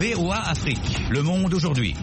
VOA Afrique, le monde aujourd'hui.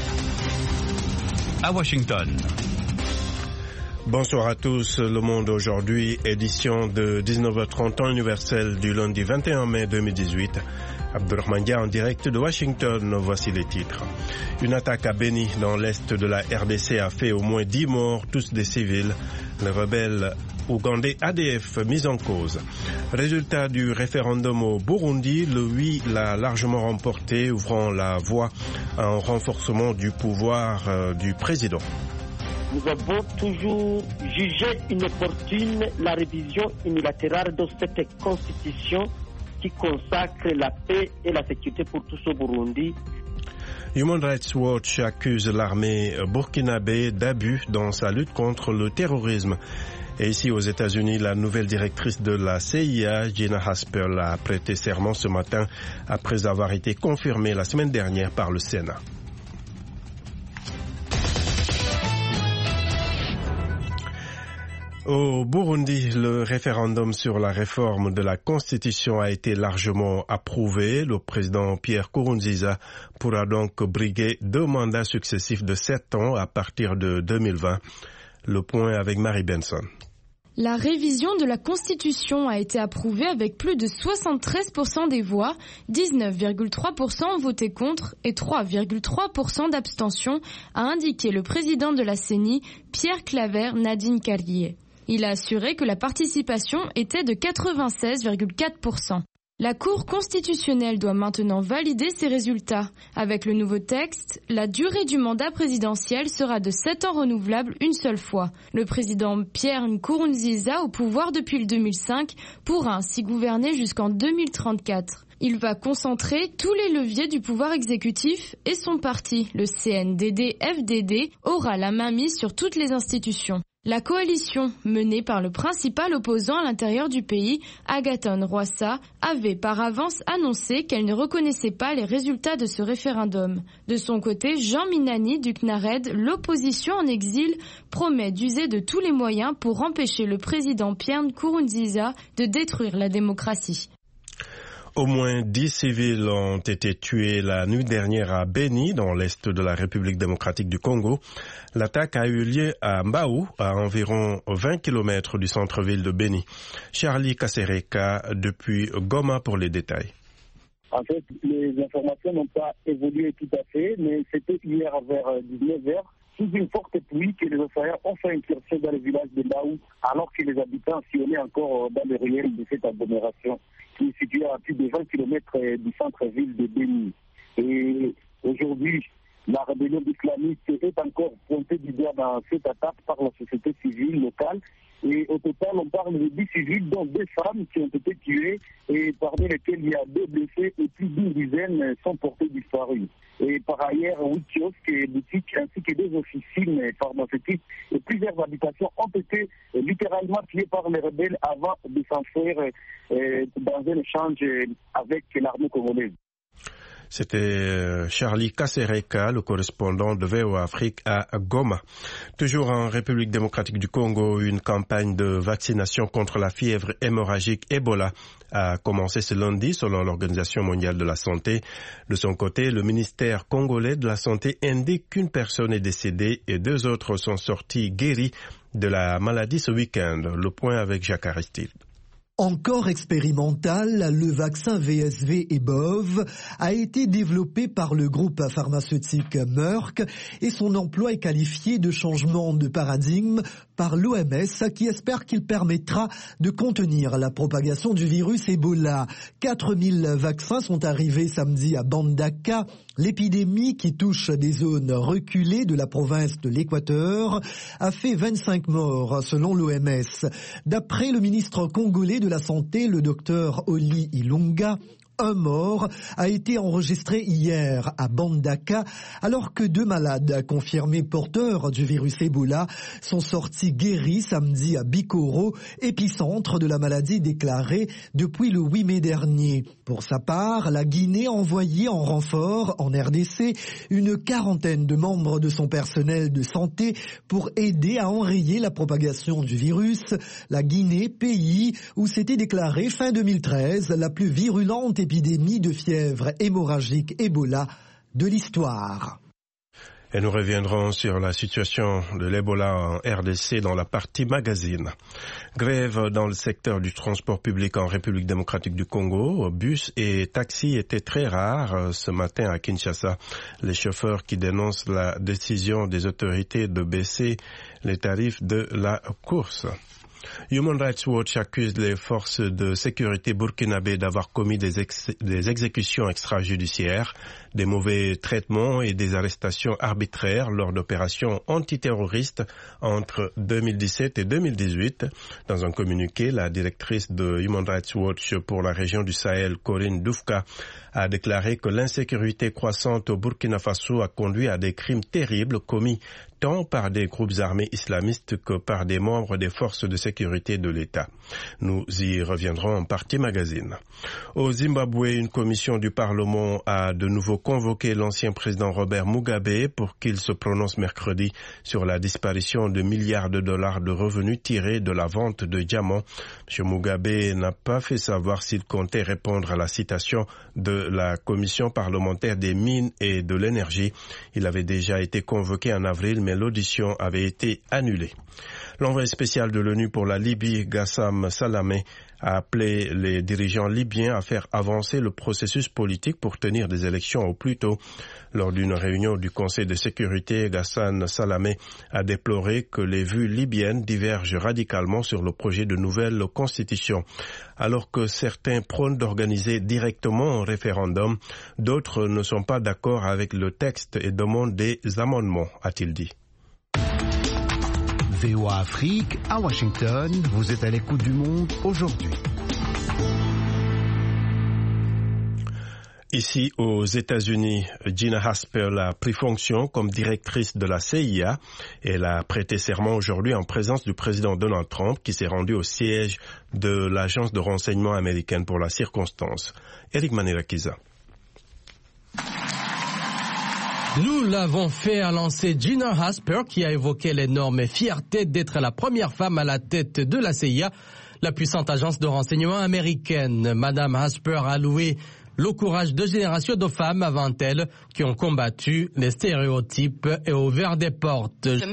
À Washington. Bonsoir à tous, le monde aujourd'hui, édition de 19h30 temps universel du lundi 21 mai 2018. Abdurrahman Dia en direct de Washington, voici les titres. Une attaque à Beni dans l'est de la RDC a fait au moins 10 morts, tous des civils. Les rebelles ougandais ADF mis en cause. Résultat du référendum au Burundi, le oui l'a largement remporté, ouvrant la voie à un renforcement du pouvoir du président. Nous avons toujours jugé inopportune la révision unilatérale de cette constitution qui consacre la paix et la sécurité pour tous au Burundi. Human Rights Watch accuse l'armée burkinabé d'abus dans sa lutte contre le terrorisme. Et ici aux États-Unis, la nouvelle directrice de la CIA, Gina Haspel, a prêté serment ce matin après avoir été confirmée la semaine dernière par le Sénat. Au Burundi, le référendum sur la réforme de la Constitution a été largement approuvé. Le président Pierre Nkurunziza pourra donc briguer 2 mandats successifs de 7 ans à partir de 2020. Le point avec Marie Benson. La révision de la Constitution a été approuvée avec plus de 73% des voix, 19,3% ont voté contre et 3,3% d'abstention, a indiqué le président de la CENI, Pierre Claver Nadine Carrier. Il a assuré que la participation était de 96,4%. La Cour constitutionnelle doit maintenant valider ces résultats. Avec le nouveau texte, la durée du mandat présidentiel sera de 7 ans renouvelable une seule fois. Le président Pierre Nkurunziza, au pouvoir depuis le 2005, pourra ainsi gouverner jusqu'en 2034. Il va concentrer tous les leviers du pouvoir exécutif et son parti, le CNDD-FDD, aura la main mise sur toutes les institutions. La coalition, menée par le principal opposant à l'intérieur du pays, Agathon Rwasa, avait par avance annoncé qu'elle ne reconnaissait pas les résultats de ce référendum. De son côté, Jean Minani du CNARED, l'opposition en exil, promet d'user de tous les moyens pour empêcher le président Pierre Nkurunziza de détruire la démocratie. Au moins 10 civils ont été tués la nuit dernière à Beni, dans l'est de la République démocratique du Congo. L'attaque a eu lieu à Mbao, à environ 20 km du centre-ville de Beni. Charlie Kasereka, depuis Goma pour les détails. En fait, les informations n'ont pas évolué tout à fait, mais c'était hier vers 19h. Sous une forte pluie que les assaillants ont fait incursion dans le village de Mbao, alors que les habitants sillonnaient encore dans les ruelles de cette agglomération, qui est située à plus de 20 km du centre-ville de Beni. Et aujourd'hui, la rébellion islamiste est encore pointée du doigt dans cette attaque par la société civile locale. Et au total, on parle de 10 civils, dont 2 femmes qui ont été tuées, et parmi lesquelles il y a 2 blessés et plus d'une dizaine sont portés disparus. Et par ailleurs, 8 kiosques et boutiques ainsi que 2 officines pharmaceutiques et plusieurs habitations ont été littéralement pillées par les rebelles avant de s'enfuir dans un échange avec l'armée congolaise. C'était Charlie Kasereka, le correspondant de VOA Afrique à Goma. Toujours en République démocratique du Congo, une campagne de vaccination contre la fièvre hémorragique Ebola a commencé ce lundi selon l'Organisation mondiale de la santé. De son côté, le ministère congolais de la santé indique qu'une personne est décédée et 2 autres sont sortis guéris de la maladie ce week-end. Le point avec Jacques Aristide. Encore expérimental, le vaccin VSV-EBOV a été développé par le groupe pharmaceutique Merck et son emploi est qualifié de changement de paradigme par l'OMS qui espère qu'il permettra de contenir la propagation du virus Ebola. 4000 vaccins sont arrivés samedi à Mbandaka. L'épidémie qui touche des zones reculées de la province de l'Équateur a fait 25 morts selon l'OMS. D'après le ministre congolais de la Santé, le docteur Oli Ilunga, un mort a été enregistré hier à Mbandaka, alors que 2 malades confirmés porteurs du virus Ebola sont sortis guéris samedi à Bikoro, épicentre de la maladie déclarée depuis le 8 mai dernier. Pour sa part, la Guinée a envoyé en renfort en RDC une 40aine de membres de son personnel de santé pour aider à enrayer la propagation du virus. La Guinée, pays où s'était déclarée fin 2013 la plus virulente épidémie de fièvre hémorragique Ebola de l'histoire. Et nous reviendrons sur la situation de l'Ebola en RDC dans la partie magazine. Grève dans le secteur du transport public en République démocratique du Congo. Bus et taxis étaient très rares ce matin à Kinshasa. Les chauffeurs qui dénoncent la décision des autorités de baisser les tarifs de la course. Human Rights Watch accuse les forces de sécurité burkinabées d'avoir commis des exécutions extrajudiciaires, des mauvais traitements et des arrestations arbitraires lors d'opérations antiterroristes entre 2017 et 2018. Dans un communiqué, la directrice de Human Rights Watch pour la région du Sahel, Corinne Dufka, a déclaré que l'insécurité croissante au Burkina Faso a conduit à des crimes terribles commis tant par des groupes armés islamistes que par des membres des forces de sécurité de l'État. Nous y reviendrons en partie magazine. Au Zimbabwe, une commission du Parlement a de nouveau convoqué l'ancien président Robert Mugabe pour qu'il se prononce mercredi sur la disparition de milliards de dollars de revenus tirés de la vente de diamants. M. Mugabe n'a pas fait savoir s'il comptait répondre à la citation de la commission parlementaire des mines et de l'énergie. Il avait déjà été convoqué en avril, mais l'audition avait été annulée. L'envoyé spécial de l'ONU pour la Libye, Gassam Salamé, a appelé les dirigeants libyens à faire avancer le processus politique pour tenir des élections au plus tôt. Lors d'une réunion du Conseil de sécurité, Gassam Salamé a déploré que les vues libyennes divergent radicalement sur le projet de nouvelle constitution. Alors que certains prônent d'organiser directement un référendum, d'autres ne sont pas d'accord avec le texte et demandent des amendements, a-t-il dit. VOA Afrique, à Washington, vous êtes à l'écoute du monde aujourd'hui. Ici, aux États-Unis, Gina Haspel a pris fonction comme directrice de la CIA. Elle a prêté serment aujourd'hui en présence du président Donald Trump qui s'est rendu au siège de l'agence de renseignement américaine pour la circonstance. Eric Manirakiza. Nous l'avons fait annoncer Gina Haspel qui a évoqué l'énorme fierté d'être la première femme à la tête de la CIA, la puissante agence de renseignement américaine. Madame Haspel a loué le courage de générations de femmes avant elle qui ont combattu les stéréotypes et ouvert des portes. Je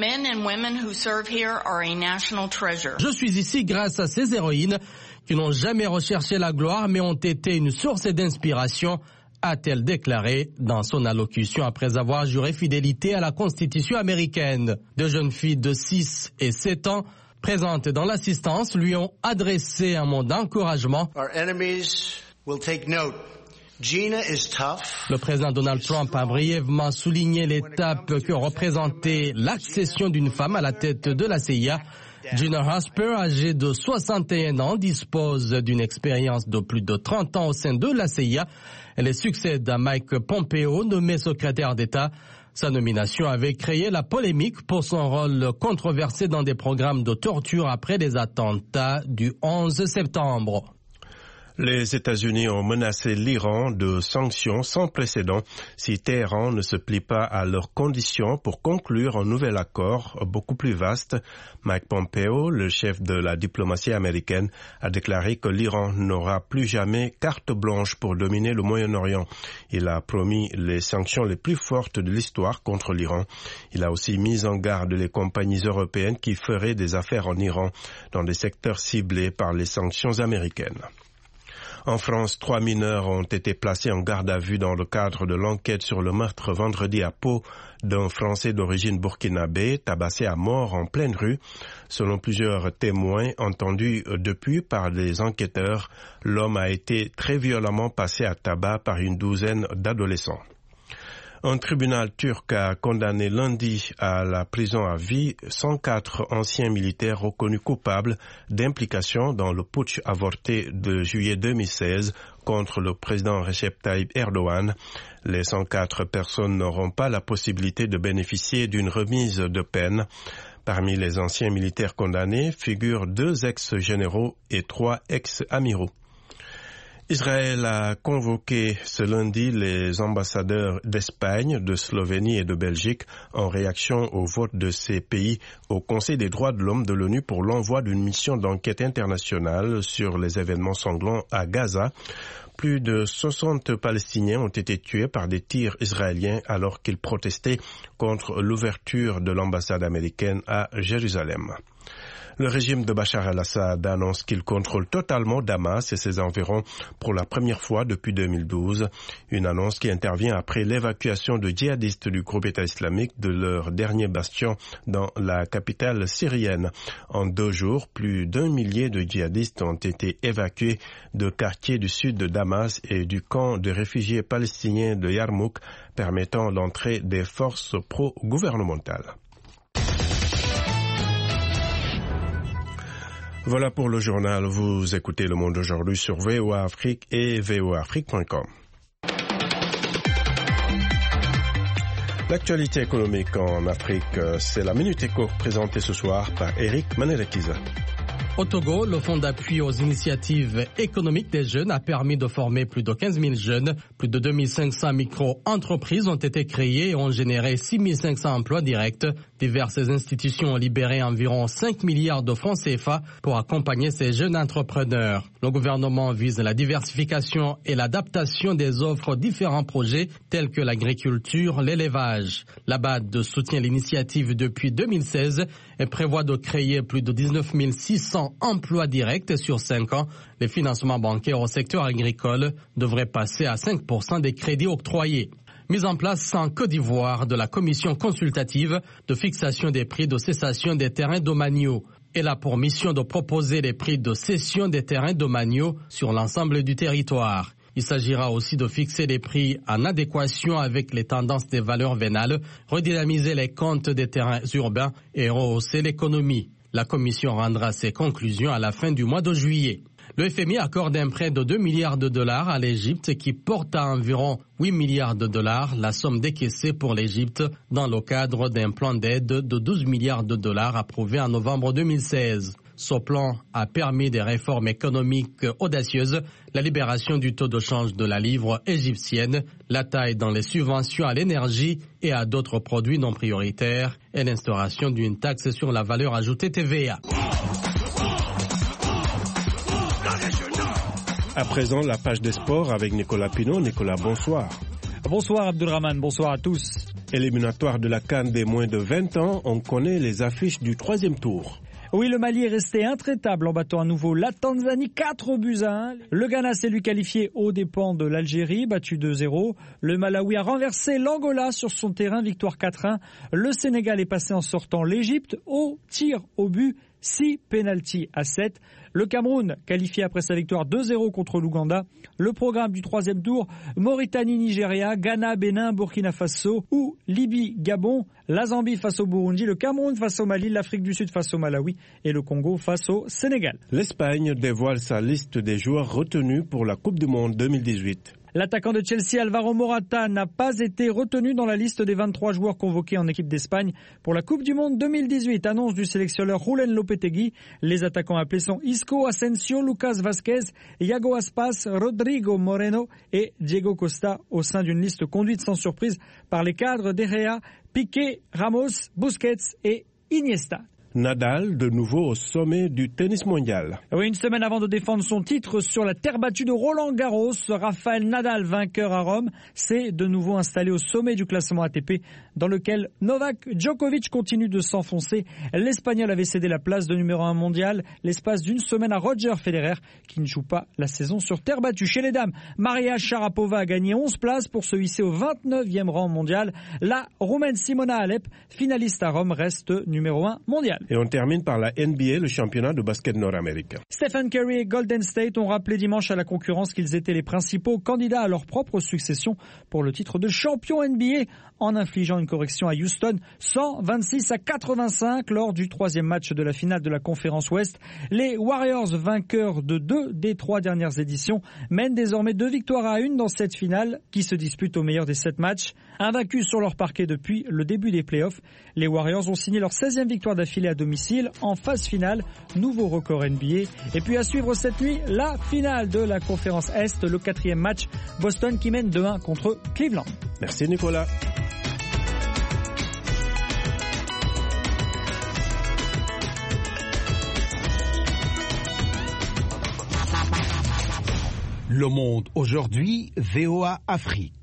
suis ici grâce à ces héroïnes qui n'ont jamais recherché la gloire mais ont été une source d'inspiration, a-t-elle déclaré dans son allocution après avoir juré fidélité à la Constitution américaine. Deux jeunes filles de 6 et 7 ans présentes dans l'assistance lui ont adressé un mot d'encouragement. Le président Donald Trump a brièvement souligné l'étape que représentait l'accession d'une femme à la tête de la CIA. Gina Haspel, âgée de 61 ans, dispose d'une expérience de plus de 30 ans au sein de la CIA. Elle succède à Mike Pompeo, nommé secrétaire d'État. Sa nomination avait créé la polémique pour son rôle controversé dans des programmes de torture après les attentats du 11 septembre. Les États-Unis ont menacé l'Iran de sanctions sans précédent si Téhéran ne se plie pas à leurs conditions pour conclure un nouvel accord beaucoup plus vaste. Mike Pompeo, le chef de la diplomatie américaine, a déclaré que l'Iran n'aura plus jamais carte blanche pour dominer le Moyen-Orient. Il a promis les sanctions les plus fortes de l'histoire contre l'Iran. Il a aussi mis en garde les compagnies européennes qui feraient des affaires en Iran dans des secteurs ciblés par les sanctions américaines. En France, 3 mineurs ont été placés en garde à vue dans le cadre de l'enquête sur le meurtre vendredi à Pau d'un Français d'origine burkinabé tabassé à mort en pleine rue. Selon plusieurs témoins entendus depuis par des enquêteurs, l'homme a été très violemment passé à tabac par une douzaine d'adolescents. Un tribunal turc a condamné lundi à la prison à vie 104 anciens militaires reconnus coupables d'implication dans le putsch avorté de juillet 2016 contre le président Recep Tayyip Erdogan. Les 104 personnes n'auront pas la possibilité de bénéficier d'une remise de peine. Parmi les anciens militaires condamnés figurent 2 ex-généraux et 3 ex-amiraux. Israël a convoqué ce lundi les ambassadeurs d'Espagne, de Slovénie et de Belgique en réaction au vote de ces pays au Conseil des droits de l'homme de l'ONU pour l'envoi d'une mission d'enquête internationale sur les événements sanglants à Gaza. Plus de 60 Palestiniens ont été tués par des tirs israéliens alors qu'ils protestaient contre l'ouverture de l'ambassade américaine à Jérusalem. Le régime de Bachar el-Assad annonce qu'il contrôle totalement Damas et ses environs pour la première fois depuis 2012. Une annonce qui intervient après l'évacuation de djihadistes du groupe État islamique de leur dernier bastion dans la capitale syrienne. En 2 jours, plus d'1 millier de djihadistes ont été évacués de quartiers du sud de Damas et du camp de réfugiés palestiniens de Yarmouk, permettant l'entrée des forces pro-gouvernementales. Voilà pour le journal. Vous écoutez Le Monde aujourd'hui sur VOA Afrique et voaafrique.com. L'actualité économique en Afrique, c'est la Minute Éco présentée ce soir par Eric Manelekiza. Au Togo, le fonds d'appui aux initiatives économiques des jeunes a permis de former plus de 15 000 jeunes. Plus de 2500 micro-entreprises ont été créées et ont généré 6 500 emplois directs. Diverses institutions ont libéré environ 5 milliards de francs CFA pour accompagner ces jeunes entrepreneurs. Le gouvernement vise la diversification et l'adaptation des offres aux différents projets tels que l'agriculture, l'élevage. La BAD soutient l'initiative depuis 2016 et prévoit de créer plus de 19 600 emplois directs sur 5 ans. Les financements bancaires au secteur agricole devraient passer à 5% des crédits octroyés. Mise en place en Côte d'Ivoire de la commission consultative de fixation des prix de cessation des terrains domaniaux. Elle a pour mission de proposer les prix de cession des terrains domaniaux sur l'ensemble du territoire. Il s'agira aussi de fixer les prix en adéquation avec les tendances des valeurs vénales, redynamiser les comptes des terrains urbains et rehausser l'économie. La commission rendra ses conclusions à la fin du mois de juillet. Le FMI accorde un prêt de 2 milliards de dollars à l'Égypte qui porte à environ 8 milliards de dollars la somme décaissée pour l'Égypte dans le cadre d'un plan d'aide de 12 milliards de dollars approuvé en novembre 2016. Ce plan a permis des réformes économiques audacieuses, la libération du taux de change de la livre égyptienne, la taille dans les subventions à l'énergie et à d'autres produits non prioritaires et l'instauration d'une taxe sur la valeur ajoutée TVA. À présent, la page des sports avec Nicolas Pinault. Nicolas, bonsoir. Bonsoir Abdelrahman, bonsoir à tous. Éliminatoire de la CAN des moins de 20 ans, on connaît les affiches du 3e tour. Oui, le Mali est resté intraitable en battant à nouveau la Tanzanie 4-1. Le Ghana s'est lui qualifié aux dépens de l'Algérie, battu 2-0. Le Malawi a renversé l'Angola sur son terrain, victoire 4-1. Le Sénégal est passé en sortant l'Égypte au tir au but, 6 pénaltys à 7. Le Cameroun, qualifié après sa victoire 2-0 contre l'Ouganda. Le programme du 3e tour, Mauritanie-Nigeria, Ghana, Bénin, Burkina Faso ou Libye-Gabon. La Zambie face au Burundi, le Cameroun face au Mali, l'Afrique du Sud face au Malawi et le Congo face au Sénégal. L'Espagne dévoile sa liste des joueurs retenus pour la Coupe du Monde 2018. L'attaquant de Chelsea, Alvaro Morata, n'a pas été retenu dans la liste des 23 joueurs convoqués en équipe d'Espagne pour la Coupe du Monde 2018. Annonce du sélectionneur Julen Lopetegui. Les attaquants appelés sont Isco, Asensio, Lucas Vazquez, Iago Aspas, Rodrigo Moreno et Diego Costa au sein d'une liste conduite sans surprise par les cadres d'Herrera, Piqué, Ramos, Busquets et Iniesta. Nadal, de nouveau au sommet du tennis mondial. Oui, une semaine avant de défendre son titre sur la terre battue de Roland-Garros, Rafael Nadal, vainqueur à Rome, s'est de nouveau installé au sommet du classement ATP, dans lequel Novak Djokovic continue de s'enfoncer. L'Espagnol avait cédé la place de numéro 1 mondial l'espace d'une semaine à Roger Federer, qui ne joue pas la saison sur terre battue. Chez les dames, Maria Sharapova a gagné 11 places pour se hisser au 29e rang mondial. La Roumaine Simona Halep, finaliste à Rome, reste numéro 1 mondial. Et on termine par la NBA, le championnat de basket nord-américain. Stephen Curry et Golden State ont rappelé dimanche à la concurrence qu'ils étaient les principaux candidats à leur propre succession pour le titre de champion NBA en infligeant une correction à Houston 126-85 lors du 3e match de la finale de la conférence Ouest. Les Warriors, vainqueurs de 2 des 3 dernières éditions, mènent désormais 2 victoires à 1 dans cette finale qui se dispute au meilleur des 7 matchs. Invaincus sur leur parquet depuis le début des playoffs, les Warriors ont signé leur 16e victoire d'affilée à domicile en phase finale, nouveau record NBA. Et puis à suivre cette nuit, la finale de la conférence Est, le 4e match, Boston qui mène 2-1 contre Cleveland. Merci Nicolas. Le Monde aujourd'hui, VOA Afrique.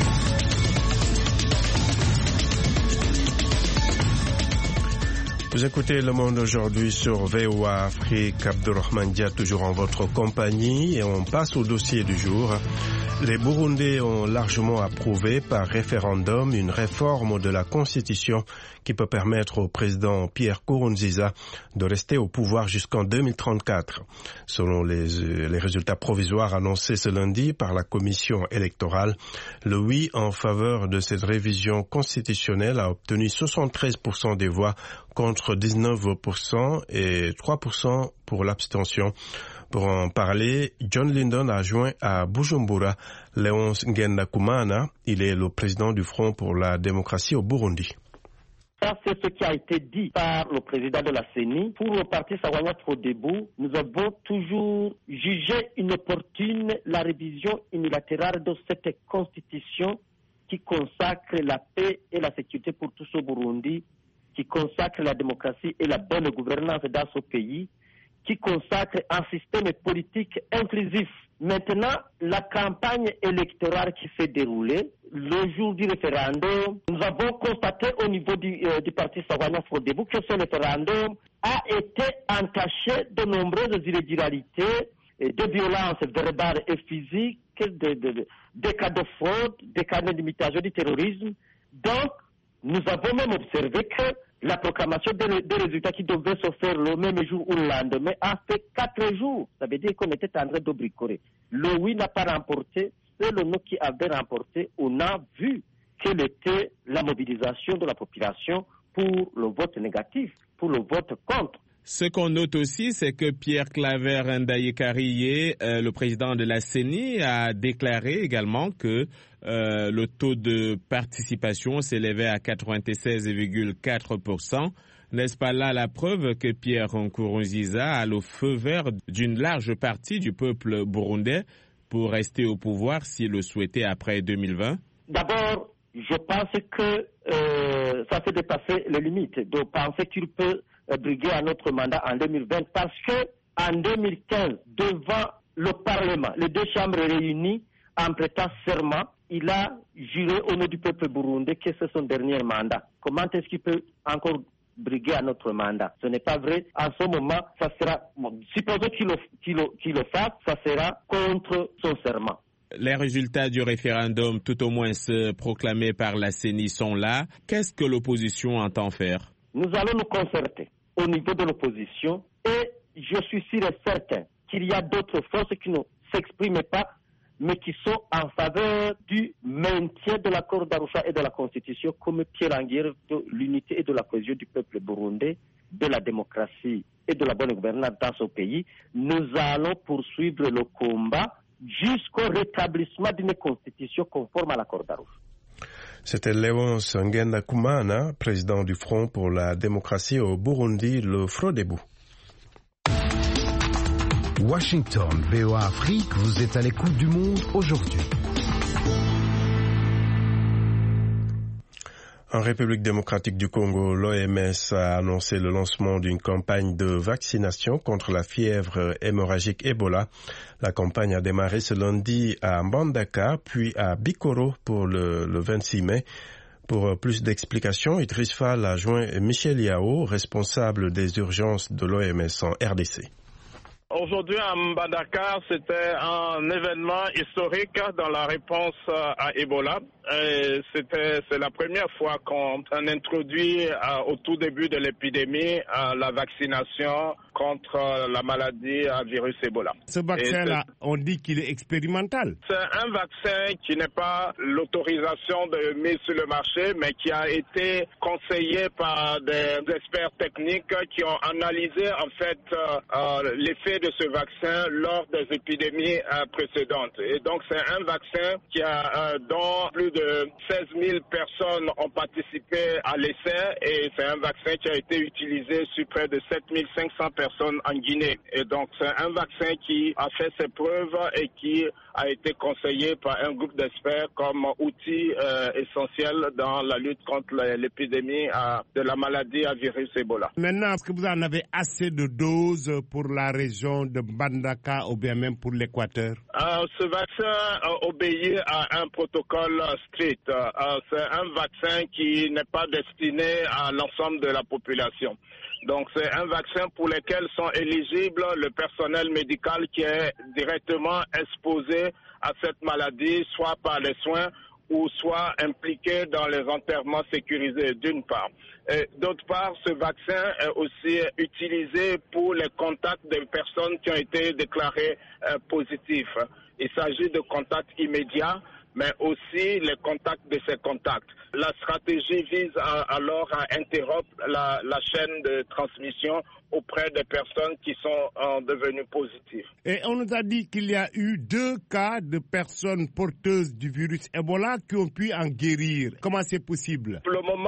Vous écoutez Le Monde aujourd'hui sur VOA Afrique. Abdurrahman Dia toujours en votre compagnie et on passe au dossier du jour. Les Burundais ont largement approuvé par référendum une réforme de la Constitution qui peut permettre au président Pierre Nkurunziza de rester au pouvoir jusqu'en 2034. Selon les résultats provisoires annoncés ce lundi par la commission électorale, le oui en faveur de cette révision constitutionnelle a obtenu 73% des voix contre 19% et 3% pour l'abstention. Pour en parler, John Lyndon a joint à Bujumbura Léonce Ngendakumana. Il est le président du Front pour la démocratie au Burundi. Ça, c'est ce qui a été dit par le président de la CENI. Pour le parti Sahwanya Frodebu, nous avons toujours jugé inopportune la révision unilatérale de cette constitution qui consacre la paix et la sécurité pour tous au Burundi, qui consacre la démocratie et la bonne gouvernance dans ce pays, qui consacre un système politique inclusif. Maintenant, la campagne électorale qui s'est déroulée, le jour du référendum, nous avons constaté au niveau du parti Sahwanya Frodebu que ce référendum a été entaché de nombreuses irrégularités, de violences verbales et physiques, des cas de fraude, des cas d'imitation du terrorisme. Donc, nous avons même observé que la proclamation des résultats qui devaient se faire le même jour ou le lendemain a fait 4 jours. Ça veut dire qu'on était en train de bricoler. Le oui n'a pas remporté, c'est le non qui avait remporté. On a vu quelle était la mobilisation de la population pour le vote négatif, pour le vote contre. Ce qu'on note aussi, c'est que Pierre Claver Ndaye-Kariye, le président de la CENI, a déclaré également que le taux de participation s'élevait à 96,4%. N'est-ce pas là la preuve que Pierre Nkurunziza a le feu vert d'une large partie du peuple burundais pour rester au pouvoir s'il le souhaitait après 2020? D'abord, je pense que ça fait dépasser les limites de penser qu'il peut briguer un autre mandat en 2020 parce que en 2015, devant le Parlement, les deux chambres réunies, en prêtant serment, il a juré au nom du peuple burundais que c'est son dernier mandat. Comment est-ce qu'il peut encore briguer un autre mandat? Ce n'est pas vrai. En ce moment, ça sera, supposons qu'il le fasse, ça sera contre son serment. Les résultats du référendum, tout au moins proclamés par la CENI, sont là. Qu'est-ce que l'opposition entend faire? Nous allons nous concerter au niveau de l'opposition et je suis sûr et certain qu'il y a d'autres forces qui ne s'expriment pas mais qui sont en faveur du maintien de l'accord d'Arusha et de la Constitution comme pierre angulaire de l'unité et de la cohésion du peuple burundais, de la démocratie et de la bonne gouvernance dans ce pays. Nous allons poursuivre le combat jusqu'au rétablissement d'une constitution conforme à l'accord d'Arusha. C'était Léonce Ngendakumana, président du Front pour la démocratie au Burundi, le Frodebu. Washington, VOA Afrique, vous êtes à l'écoute du monde aujourd'hui. En République démocratique du Congo, l'OMS a annoncé le lancement d'une campagne de vaccination contre la fièvre hémorragique Ebola. La campagne a démarré ce lundi à Mbandaka, puis à Bikoro pour le 26 mai. Pour plus d'explications, Idriss Fall a joint Michel Yao, responsable des urgences de l'OMS en RDC. Aujourd'hui à Mbandaka, c'était un événement historique dans la réponse à Ebola. C'est la première fois qu'on introduit au tout début de l'épidémie la vaccination contre la maladie à virus Ebola. Ce vaccin-là, on dit qu'il est expérimental. C'est un vaccin qui n'est pas l'autorisation de mise sur le marché, mais qui a été conseillé par des experts techniques qui ont analysé en fait l'effet de ce vaccin lors des épidémies précédentes. Et donc c'est un vaccin qui a dont plus de 16 000 personnes ont participé à l'essai et c'est un vaccin qui a été utilisé sur près de 7 500 personnes en Guinée. Et donc c'est un vaccin qui a fait ses preuves et qui a été conseillé par un groupe d'experts comme outil essentiel dans la lutte contre l'épidémie de la maladie à virus Ebola. Maintenant, est-ce que vous en avez assez de doses pour la région de Mbandaka ou bien même pour l'Équateur? Ce vaccin obéit à un protocole strict. C'est un vaccin qui n'est pas destiné à l'ensemble de la population. Donc c'est un vaccin pour lequel sont éligibles le personnel médical qui est directement exposé à cette maladie, soit par les soins ou soit impliqué dans les enterrements sécurisés, d'une part. Et d'autre part, ce vaccin est aussi utilisé pour les contacts des personnes qui ont été déclarées positifs. Il s'agit de contacts immédiats, mais aussi les contacts de ces contacts. La stratégie vise alors à interrompre la chaîne de transmission auprès des personnes qui sont devenues positives. Et on nous a dit qu'il y a eu 2 cas de personnes porteuses du virus Ebola qui ont pu en guérir. Comment c'est possible? Pour le moment,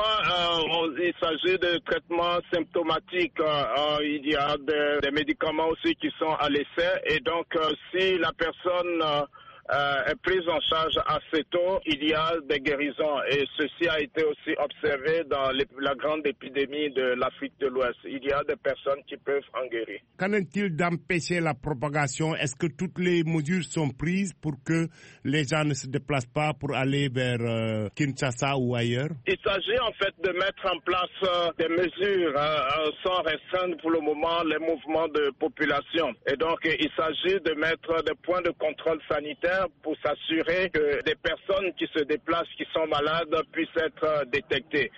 il s'agit de traitements symptomatiques. Il y a des médicaments aussi qui sont à l'essai. Et donc, si la personne est prise en charge assez tôt, il y a des guérisons et ceci a été aussi observé dans la grande épidémie de l'Afrique de l'Ouest. Il y a des personnes qui peuvent en guérir. Qu'en est-il d'empêcher la propagation? Est-ce que toutes les mesures sont prises pour que les gens ne se déplacent pas pour aller vers Kinshasa ou ailleurs? Il s'agit en fait de mettre en place des mesures sans restreindre pour le moment les mouvements de population. Et donc il s'agit de mettre des points de contrôle sanitaire pour s'assurer que des personnes qui se déplacent, qui sont malades, puissent être détectées.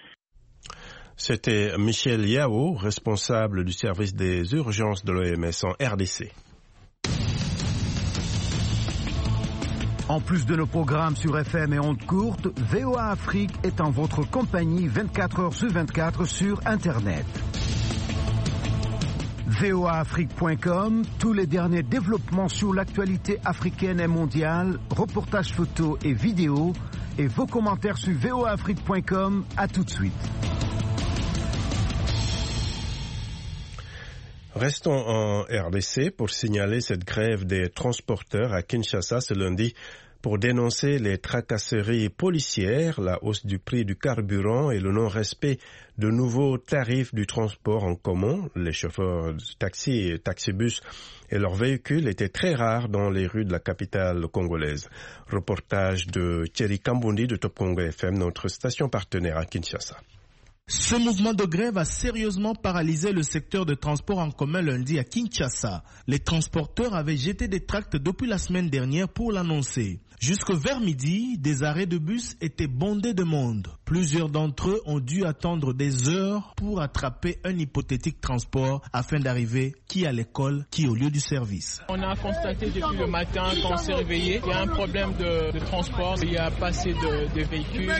C'était Michel Yao, responsable du service des urgences de l'OMS en RDC. En plus de nos programmes sur FM et ondes courtes, VOA Afrique est en votre compagnie 24 heures sur 24 sur Internet. voaafrique.com, tous les derniers développements sur l'actualité africaine et mondiale, reportages photos et vidéos, et vos commentaires sur voaafrique.com. À tout de suite. Restons en RDC pour signaler cette grève des transporteurs à Kinshasa ce lundi pour dénoncer les tracasseries policières, la hausse du prix du carburant et le non-respect de nouveaux tarifs du transport en commun. Les chauffeurs de taxi et taxibus et leurs véhicules étaient très rares dans les rues de la capitale congolaise. Reportage de Thierry Kambundi de Top Congo FM, notre station partenaire à Kinshasa. Ce mouvement de grève a sérieusement paralysé le secteur de transport en commun lundi à Kinshasa. Les transporteurs avaient jeté des tracts depuis la semaine dernière pour l'annoncer. Jusque vers midi, des arrêts de bus étaient bondés de monde. Plusieurs d'entre eux ont dû attendre des heures pour attraper un hypothétique transport afin d'arriver qui à l'école, qui au lieu du service. On a constaté depuis le matin quand on s'est réveillé, il y a un problème de transport. Il n'y a pas assez de véhicules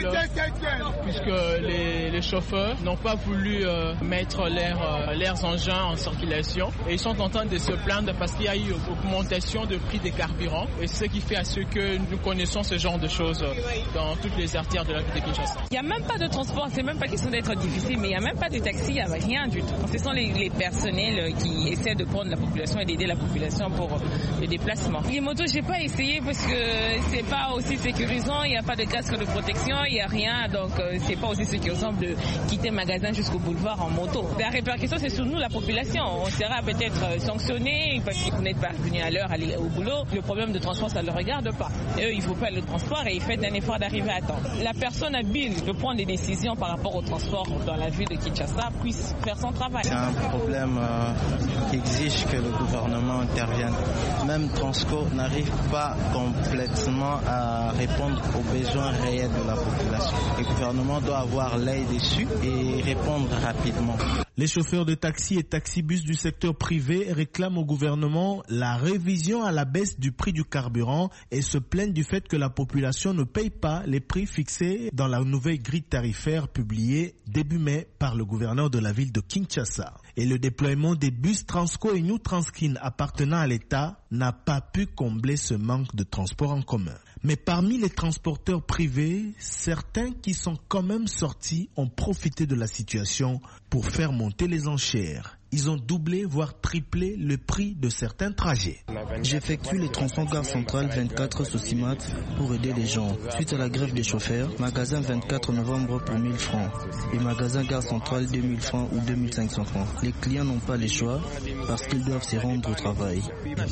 puisque les chauffeurs n'ont pas voulu mettre leurs engins en circulation et ils sont en train de se plaindre parce qu'il y a eu une augmentation de prix des carburants et ce qui fait à ce que nous connaissons ce genre de choses dans toutes les artères de la ville de Kinshasa. Il n'y a même pas de transport, c'est même pas question d'être difficile, mais il n'y a même pas de taxi, il n'y a rien du tout. Ce sont les personnels qui essaient de prendre la population et d'aider la population pour le déplacement. Les motos, j'ai pas essayé parce que c'est pas aussi sécurisant, il n'y a pas de casque de protection, il n'y a rien, donc c'est pas aussi sécurisant de quitter le magasin jusqu'au boulevard en moto. La répercussion, c'est sur nous, la population. On sera peut-être sanctionné parce que vous n'êtes pas venu à l'heure aller au boulot. Le problème de transport, ça ne le regarde pas. Eux, il faut faire le transport et ils font un effort d'arriver à temps. La personne habile de prendre des décisions par rapport au transport dans la ville de Kinshasa puisse faire son travail. C'est un problème qui exige que le gouvernement intervienne. Même Transco n'arrive pas complètement à répondre aux besoins réels de la population. Le gouvernement doit avoir l'œil dessus et répondre rapidement. Les chauffeurs de taxi et taxibus du secteur privé réclament au gouvernement la révision à la baisse du prix du carburant et se plaignent du fait que la population ne paye pas les prix fixés dans la nouvelle grille tarifaire publiée début mai par le gouverneur de la ville de Kinshasa. Et le déploiement des bus Transco et New Transkin appartenant à l'État n'a pas pu combler ce manque de transport en commun. Mais parmi les transporteurs privés, certains qui sont quand même sortis ont profité de la situation pour faire monter les enchères. Ils ont doublé, voire triplé le prix de certains trajets. J'effectue les transports gare centrale 24 Sosimat pour aider les gens. Suite à la grève des chauffeurs, magasin 24 novembre pour 1000 francs et magasin gare centrale 2000 francs ou 2500 francs. Les clients n'ont pas le choix parce qu'ils doivent se rendre au travail.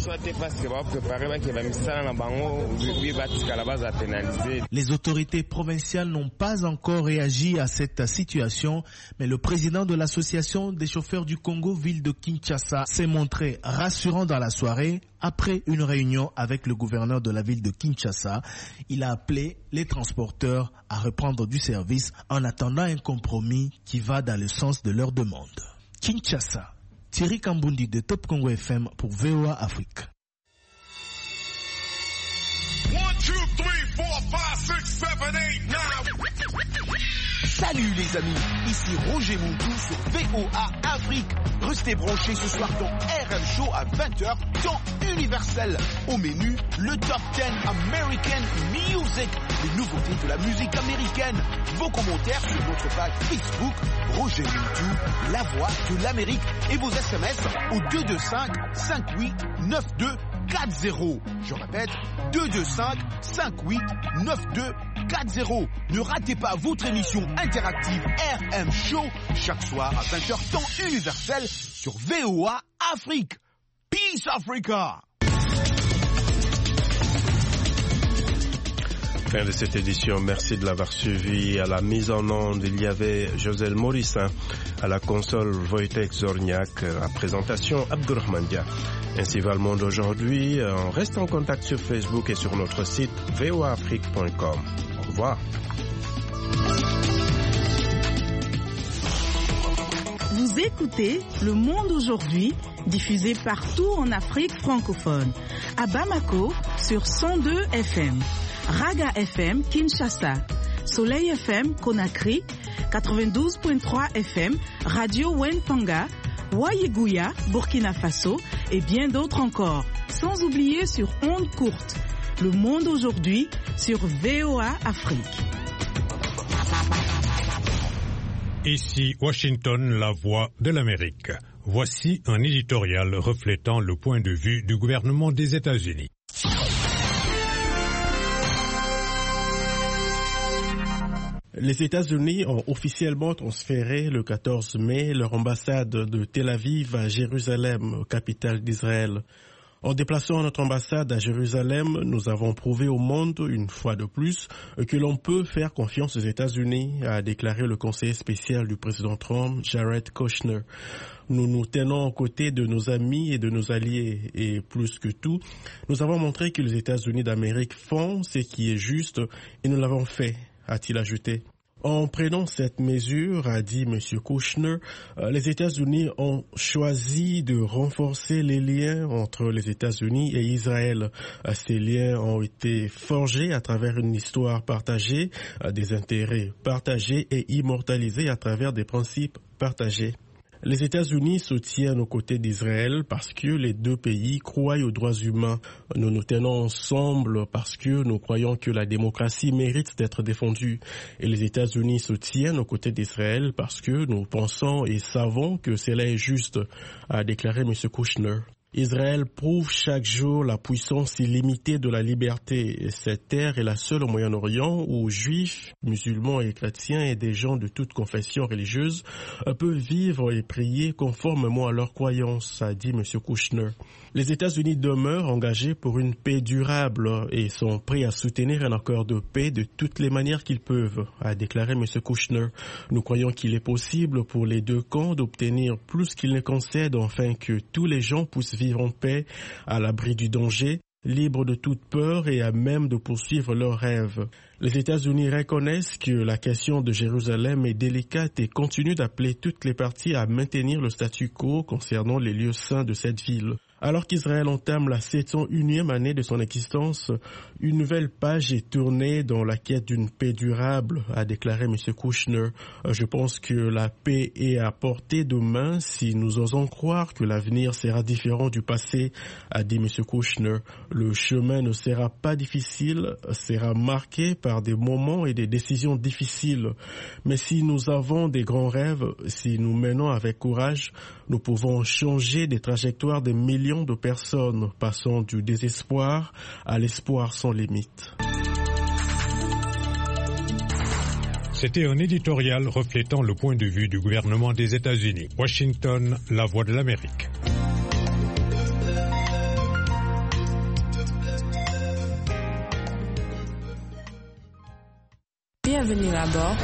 Les autorités provinciales n'ont pas encore réagi à cette situation, mais le président de l'association des chauffeurs du Congo, ville de Kinshasa, s'est montré rassurant dans la soirée. Après une réunion avec le gouverneur de la ville de Kinshasa, il a appelé les transporteurs à reprendre du service en attendant un compromis qui va dans le sens de leurs demandes. Kinshasa, Thierry Kambundi de Top Congo FM pour VOA Afrique. 1, 2, 3, 4, 5, 6, 7, 8, 9. Salut les amis, ici Roger Montou sur VOA Afrique. Restez branchés ce soir dans RM Show à 20h, temps universel. Au menu, le Top 10 American Music, les nouveautés de la musique américaine. Vos commentaires sur notre page Facebook, Roger Montou, la voix de l'Amérique. Et vos SMS au 225 58 92 40. Je répète, 225 58 92 40. Ne ratez pas votre émission interactive RM Show chaque soir à 20h temps universel sur VOA Afrique. Peace Africa! Fin de cette édition, merci de l'avoir suivi. À la mise en onde, il y avait Joselle Morissin, à la console Wojtek Zorniak, à la présentation Abdurrahman Dia. Ainsi va le monde aujourd'hui. On reste en contact sur Facebook et sur notre site voaafrique.com. Au revoir. Vous écoutez Le Monde aujourd'hui, diffusé partout en Afrique francophone. À Bamako, sur 102 FM. Raga FM Kinshasa, Soleil FM Conakry, 92.3 FM, Radio Wenpanga, Wayeguya, Burkina Faso et bien d'autres encore. Sans oublier sur ondes courtes. Le Monde aujourd'hui sur VOA Afrique. Ici Washington, la voix de l'Amérique. Voici un éditorial reflétant le point de vue du gouvernement des États-Unis. Les États-Unis ont officiellement transféré le 14 mai leur ambassade de Tel Aviv à Jérusalem, capitale d'Israël. En déplaçant notre ambassade à Jérusalem, nous avons prouvé au monde, une fois de plus, que l'on peut faire confiance aux États-Unis, a déclaré le conseiller spécial du président Trump, Jared Kushner. Nous nous tenons aux côtés de nos amis et de nos alliés. Et plus que tout, nous avons montré que les États-Unis d'Amérique font ce qui est juste et nous l'avons fait, a-t-il ajouté. En prenant cette mesure, a dit M. Kushner, les États-Unis ont choisi de renforcer les liens entre les États-Unis et Israël. Ces liens ont été forgés à travers une histoire partagée, des intérêts partagés et immortalisés à travers des principes partagés. Les États-Unis se tiennent aux côtés d'Israël parce que les deux pays croient aux droits humains. Nous nous tenons ensemble parce que nous croyons que la démocratie mérite d'être défendue. Et les États-Unis se tiennent aux côtés d'Israël parce que nous pensons et savons que cela est juste, a déclaré M. Kushner. Israël prouve chaque jour la puissance illimitée de la liberté. Cette terre est la seule au Moyen-Orient où juifs, musulmans et chrétiens et des gens de toute confession religieuse peuvent vivre et prier conformément à leurs croyances, a dit M. Kushner. Les États-Unis demeurent engagés pour une paix durable et sont prêts à soutenir un accord de paix de toutes les manières qu'ils peuvent, a déclaré M. Kushner. Nous croyons qu'il est possible pour les deux camps d'obtenir plus qu'ils ne concèdent afin que tous les gens puissent vivre en paix, à l'abri du danger, libres de toute peur et à même de poursuivre leurs rêves. Les États-Unis reconnaissent que la question de Jérusalem est délicate et continuent d'appeler toutes les parties à maintenir le statu quo concernant les lieux saints de cette ville. Alors qu'Israël entame la 701e année de son existence, une nouvelle page est tournée dans la quête d'une paix durable, a déclaré M. Kouchner. Je pense que la paix est à portée de main si nous osons croire que l'avenir sera différent du passé, a dit M. Kouchner. Le chemin ne sera pas difficile, sera marqué par des moments et des décisions difficiles. Mais si nous avons des grands rêves, si nous menons avec courage, nous pouvons changer des trajectoires de millions de personnes, passant du désespoir à l'espoir sans limite. C'était un éditorial reflétant le point de vue du gouvernement des États-Unis. Washington, la voix de l'Amérique. Bienvenue à bord